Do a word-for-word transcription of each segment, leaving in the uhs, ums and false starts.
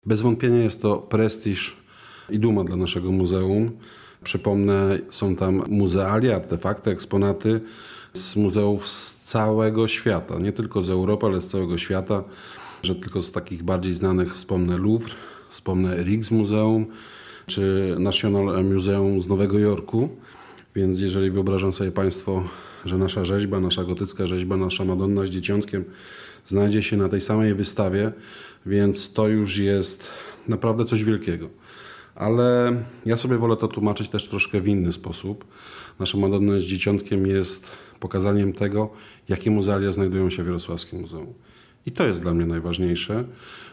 Bez wątpienia jest to prestiż i duma dla naszego muzeum. Przypomnę, są tam muzealia, artefakty, eksponaty z muzeów z całego świata. Nie tylko z Europy, ale z całego świata. Że tylko z takich bardziej znanych wspomnę Louvre, wspomnę Rijksmuseum czy National Museum z Nowego Jorku. Więc jeżeli wyobrażą sobie Państwo, że nasza rzeźba, nasza gotycka rzeźba, nasza Madonna z Dzieciątkiem znajdzie się na tej samej wystawie, więc to już jest naprawdę coś wielkiego. Ale ja sobie wolę to tłumaczyć też troszkę w inny sposób. Nasza Madonna z Dzieciątkiem jest pokazaniem tego, jakie muzealia znajdują się w Jarosławskim Muzeum. I to jest dla mnie najważniejsze,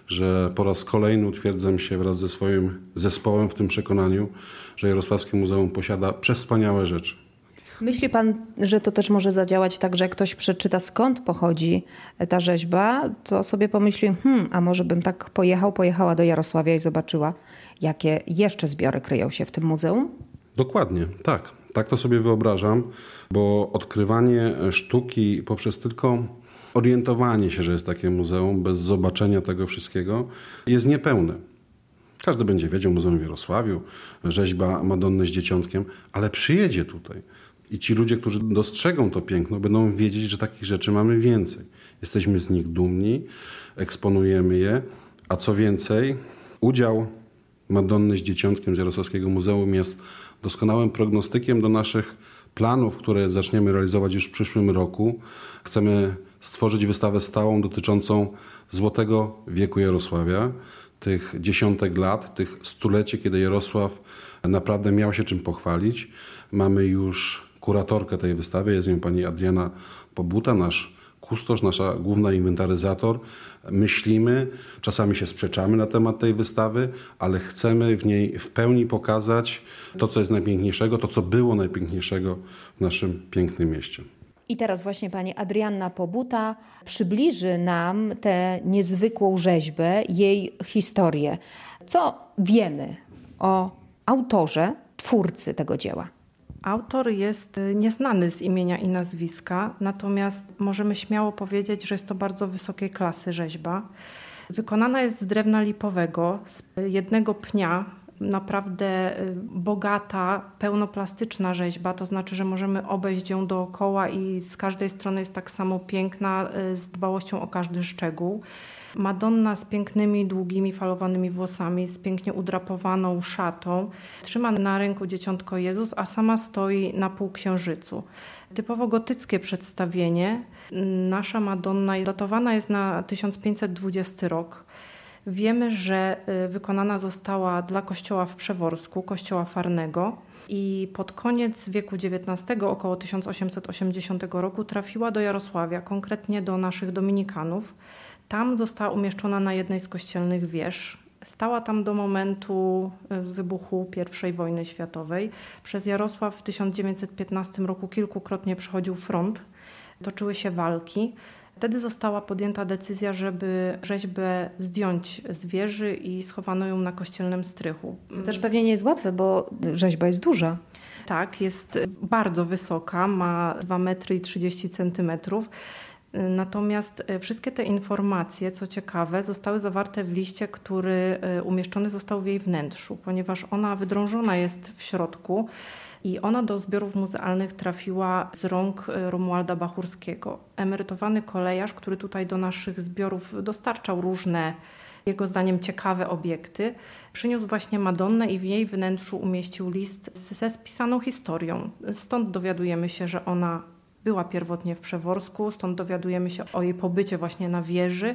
że po raz kolejny utwierdzam się wraz ze swoim zespołem w tym przekonaniu, że Jarosławskie Muzeum posiada przewspaniałe rzeczy. Myśli pan, że to też może zadziałać tak, że jak ktoś przeczyta, skąd pochodzi ta rzeźba, to sobie pomyśli, hmm, a może bym tak pojechał, pojechała do Jarosławia i zobaczyła, jakie jeszcze zbiory kryją się w tym muzeum? Dokładnie, tak. Tak to sobie wyobrażam, bo odkrywanie sztuki poprzez tylko orientowanie się, że jest takie muzeum, bez zobaczenia tego wszystkiego, jest niepełne. Każdy będzie wiedział, muzeum w Jarosławiu, rzeźba Madonny z Dzieciątkiem, ale przyjedzie tutaj. I ci ludzie, którzy dostrzegą to piękno, będą wiedzieć, że takich rzeczy mamy więcej. Jesteśmy z nich dumni, eksponujemy je, a co więcej, udział Madonny z Dzieciątkiem z Jarosławskiego Muzeum jest doskonałym prognostykiem do naszych planów, które zaczniemy realizować już w przyszłym roku. Chcemy stworzyć wystawę stałą dotyczącą Złotego wieku Jarosławia, tych dziesiątek lat, tych stuleci, kiedy Jarosław naprawdę miał się czym pochwalić. Mamy już kuratorkę tej wystawy, jest nią pani Adriana Pobuta, nasz kustosz, nasza główna inwentaryzator. Myślimy, czasami się sprzeczamy na temat tej wystawy, ale chcemy w niej w pełni pokazać to, co jest najpiękniejszego, to, co było najpiękniejszego w naszym pięknym mieście. I teraz właśnie pani Adrianna Pobuta przybliży nam tę niezwykłą rzeźbę, jej historię. Co wiemy o autorze, twórcy tego dzieła? Autor jest nieznany z imienia i nazwiska, natomiast możemy śmiało powiedzieć, że jest to bardzo wysokiej klasy rzeźba. Wykonana jest z drewna lipowego, z jednego pnia, naprawdę bogata, pełnoplastyczna rzeźba, to znaczy, że możemy obejść ją dookoła i z każdej strony jest tak samo piękna, z dbałością o każdy szczegół. Madonna z pięknymi, długimi, falowanymi włosami, z pięknie udrapowaną szatą. Trzyma na ręku dzieciątko Jezus, a sama stoi na półksiężycu. Typowo gotyckie przedstawienie. Nasza Madonna datowana jest na tysiąc pięćset dwudziesty rok. Wiemy, że wykonana została dla kościoła w Przeworsku, kościoła farnego. I pod koniec wieku dziewiętnastego, około tysiąc osiemset osiemdziesiątego roku, trafiła do Jarosławia, konkretnie do naszych dominikanów. Tam została umieszczona na jednej z kościelnych wież. Stała tam do momentu wybuchu pierwszej wojny światowej. Przez Jarosław w tysiąc dziewięćset piętnastym roku kilkukrotnie przechodził front. Toczyły się walki. Wtedy została podjęta decyzja, żeby rzeźbę zdjąć z wieży i schowano ją na kościelnym strychu. To też pewnie nie jest łatwe, bo rzeźba jest duża. Tak, jest bardzo wysoka, ma dwa metry i trzydzieści centymetrów. Natomiast wszystkie te informacje, co ciekawe, zostały zawarte w liście, który umieszczony został w jej wnętrzu, ponieważ ona wydrążona jest w środku i ona do zbiorów muzealnych trafiła z rąk Romualda Bachurskiego. Emerytowany kolejarz, który tutaj do naszych zbiorów dostarczał różne, jego zdaniem ciekawe obiekty, przyniósł właśnie Madonnę i w jej wnętrzu umieścił list ze spisaną historią. Stąd dowiadujemy się, że ona była pierwotnie w Przeworsku, stąd dowiadujemy się o jej pobycie właśnie na wieży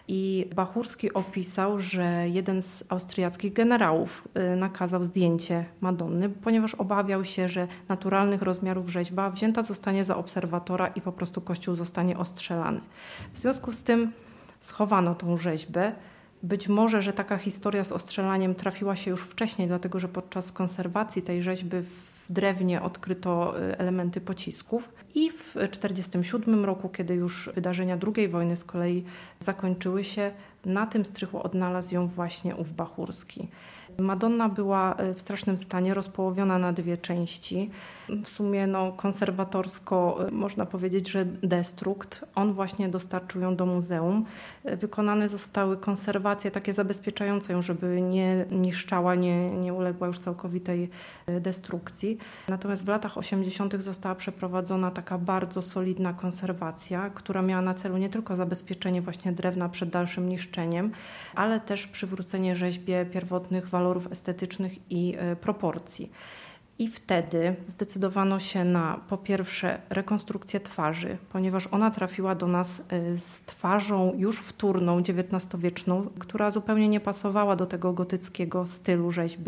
i Bachurski opisał, że jeden z austriackich generałów nakazał zdjęcie Madonny, ponieważ obawiał się, że naturalnych rozmiarów rzeźba wzięta zostanie za obserwatora i po prostu kościół zostanie ostrzelany. W związku z tym schowano tą rzeźbę. Być może, że taka historia z ostrzelaniem trafiła się już wcześniej, dlatego że podczas konserwacji tej rzeźby w drewnie odkryto elementy pocisków i w tysiąc dziewięćset czterdziestym siódmym roku, kiedy już wydarzenia drugiej wojny z kolei zakończyły się, na tym strychu odnalazł ją właśnie ów Bachurski. Madonna była w strasznym stanie, rozpołowiona na dwie części. W sumie no, konserwatorsko można powiedzieć, że destrukt. On właśnie dostarczył ją do muzeum. Wykonane zostały konserwacje takie zabezpieczające ją, żeby nie niszczała, nie, nie uległa już całkowitej destrukcji. Natomiast w latach osiemdziesiątych została przeprowadzona taka bardzo solidna konserwacja, która miała na celu nie tylko zabezpieczenie właśnie drewna przed dalszym niszczeniem, ale też przywrócenie rzeźbie pierwotnych walorów estetycznych i proporcji. I wtedy zdecydowano się na po pierwsze rekonstrukcję twarzy, ponieważ ona trafiła do nas z twarzą już wtórną, dziewiętnastowieczną, która zupełnie nie pasowała do tego gotyckiego stylu rzeźby.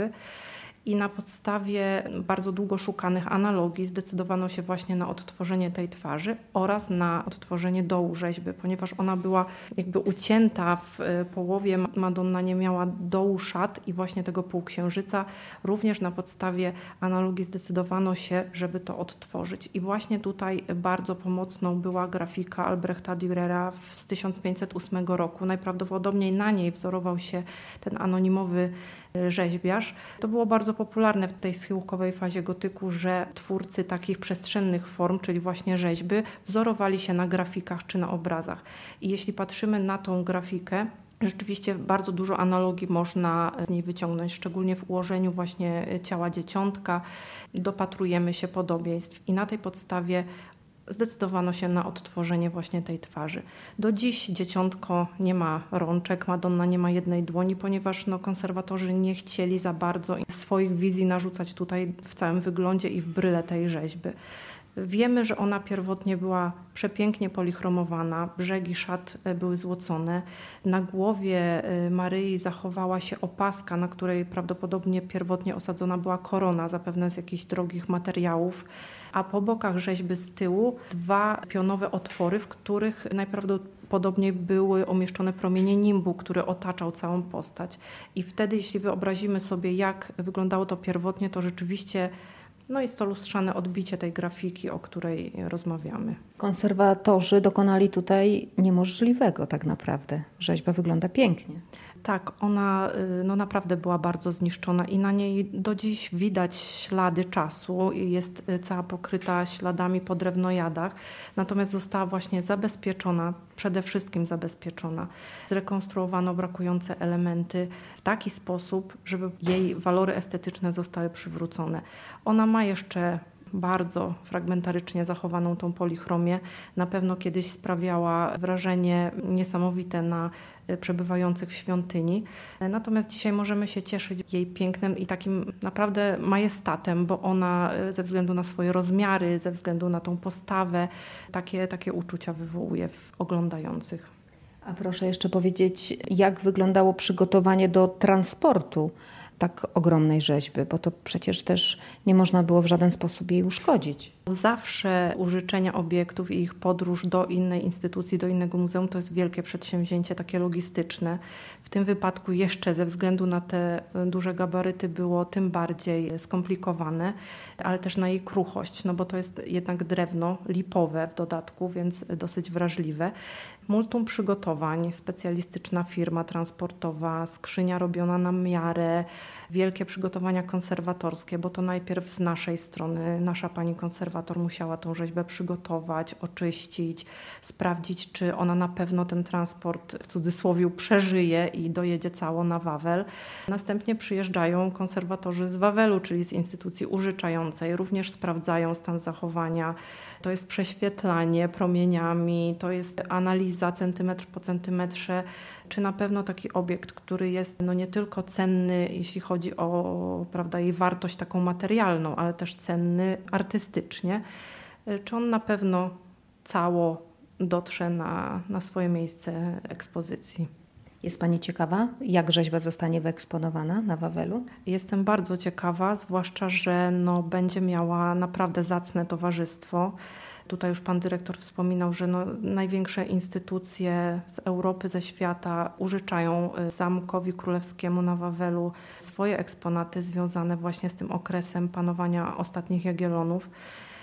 I na podstawie bardzo długo szukanych analogii zdecydowano się właśnie na odtworzenie tej twarzy oraz na odtworzenie dołu rzeźby, ponieważ ona była jakby ucięta w połowie. Madonna nie miała dołu szat i właśnie tego półksiężyca. Również na podstawie analogii zdecydowano się, żeby to odtworzyć. I właśnie tutaj bardzo pomocną była grafika Albrechta Dürera z tysiąc pięćset ósmego roku. Najprawdopodobniej na niej wzorował się ten anonimowy rzeźbiarz. To było bardzo popularne w tej schyłkowej fazie gotyku, że twórcy takich przestrzennych form, czyli właśnie rzeźby, wzorowali się na grafikach czy na obrazach. I jeśli patrzymy na tą grafikę, rzeczywiście bardzo dużo analogii można z niej wyciągnąć, szczególnie w ułożeniu właśnie ciała dzieciątka. Dopatrujemy się podobieństw i na tej podstawie zdecydowano się na odtworzenie właśnie tej twarzy. Do dziś dzieciątko nie ma rączek, Madonna nie ma jednej dłoni, ponieważ no, konserwatorzy nie chcieli za bardzo swoich wizji narzucać tutaj w całym wyglądzie i w bryle tej rzeźby. Wiemy, że ona pierwotnie była przepięknie polichromowana, brzegi szat były złocone. Na głowie Maryi zachowała się opaska, na której prawdopodobnie pierwotnie osadzona była korona, zapewne z jakichś drogich materiałów, a po bokach rzeźby z tyłu dwa pionowe otwory, w których najprawdopodobniej były umieszczone promienie nimbu, który otaczał całą postać. I wtedy, jeśli wyobrazimy sobie, jak wyglądało to pierwotnie, to rzeczywiście no jest to lustrzane odbicie tej grafiki, o której rozmawiamy. Konserwatorzy dokonali tutaj niemożliwego tak naprawdę. Rzeźba wygląda pięknie. Tak, ona no, naprawdę była bardzo zniszczona i na niej do dziś widać ślady czasu. Jest cała pokryta śladami po drewnojadach, natomiast została właśnie zabezpieczona, przede wszystkim zabezpieczona. Zrekonstruowano brakujące elementy w taki sposób, żeby jej walory estetyczne zostały przywrócone. Ona ma jeszcze bardzo fragmentarycznie zachowaną tą polichromię. Na pewno kiedyś sprawiała wrażenie niesamowite na przebywających w świątyni. Natomiast dzisiaj możemy się cieszyć jej pięknem i takim naprawdę majestatem, bo ona ze względu na swoje rozmiary, ze względu na tą postawę, takie, takie uczucia wywołuje w oglądających. A proszę jeszcze powiedzieć, jak wyglądało przygotowanie do transportu tak ogromnej rzeźby, bo to przecież też nie można było w żaden sposób jej uszkodzić. Zawsze użyczenia obiektów i ich podróż do innej instytucji, do innego muzeum to jest wielkie przedsięwzięcie, takie logistyczne. W tym wypadku jeszcze ze względu na te duże gabaryty było tym bardziej skomplikowane, ale też na jej kruchość, no bo to jest jednak drewno lipowe w dodatku, więc dosyć wrażliwe. Multum przygotowań, specjalistyczna firma transportowa, skrzynia robiona na miarę, wielkie przygotowania konserwatorskie, bo to najpierw z naszej strony nasza pani konserwator musiała tą rzeźbę przygotować, oczyścić, sprawdzić, czy ona na pewno ten transport w cudzysłowie przeżyje i dojedzie cało na Wawel. Następnie przyjeżdżają konserwatorzy z Wawelu, czyli z instytucji użyczającej, również sprawdzają stan zachowania. To jest prześwietlanie promieniami, to jest analiza centymetr po centymetrze, czy na pewno taki obiekt, który jest no nie tylko cenny, jeśli chodzi o prawda, jej wartość taką materialną, ale też cenny artystycznie, czy on na pewno cało dotrze na, na swoje miejsce ekspozycji. Jest Pani ciekawa, jak rzeźba zostanie wyeksponowana na Wawelu? Jestem bardzo ciekawa, zwłaszcza, że no, będzie miała naprawdę zacne towarzystwo. Tutaj już pan dyrektor wspominał, że no, największe instytucje z Europy, ze świata użyczają Zamkowi Królewskiemu na Wawelu swoje eksponaty związane właśnie z tym okresem panowania ostatnich Jagiellonów.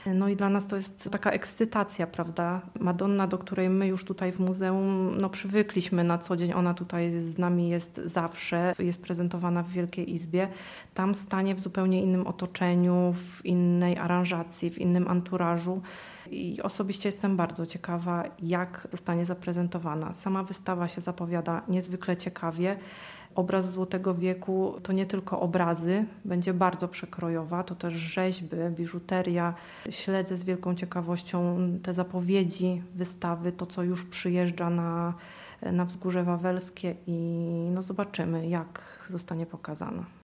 No i dla nas to jest taka ekscytacja, prawda? Madonna, do której my już tutaj w muzeum no, przywykliśmy na co dzień, ona tutaj z nami jest zawsze, jest prezentowana w Wielkiej Izbie. Tam stanie w zupełnie innym otoczeniu, w innej aranżacji, w innym anturażu. I osobiście jestem bardzo ciekawa, jak zostanie zaprezentowana. Sama wystawa się zapowiada niezwykle ciekawie. Obraz Złotego Wieku to nie tylko obrazy, będzie bardzo przekrojowa, to też rzeźby, biżuteria. Śledzę z wielką ciekawością te zapowiedzi wystawy, to co już przyjeżdża na, na Wzgórze Wawelskie i no zobaczymy, jak zostanie pokazana.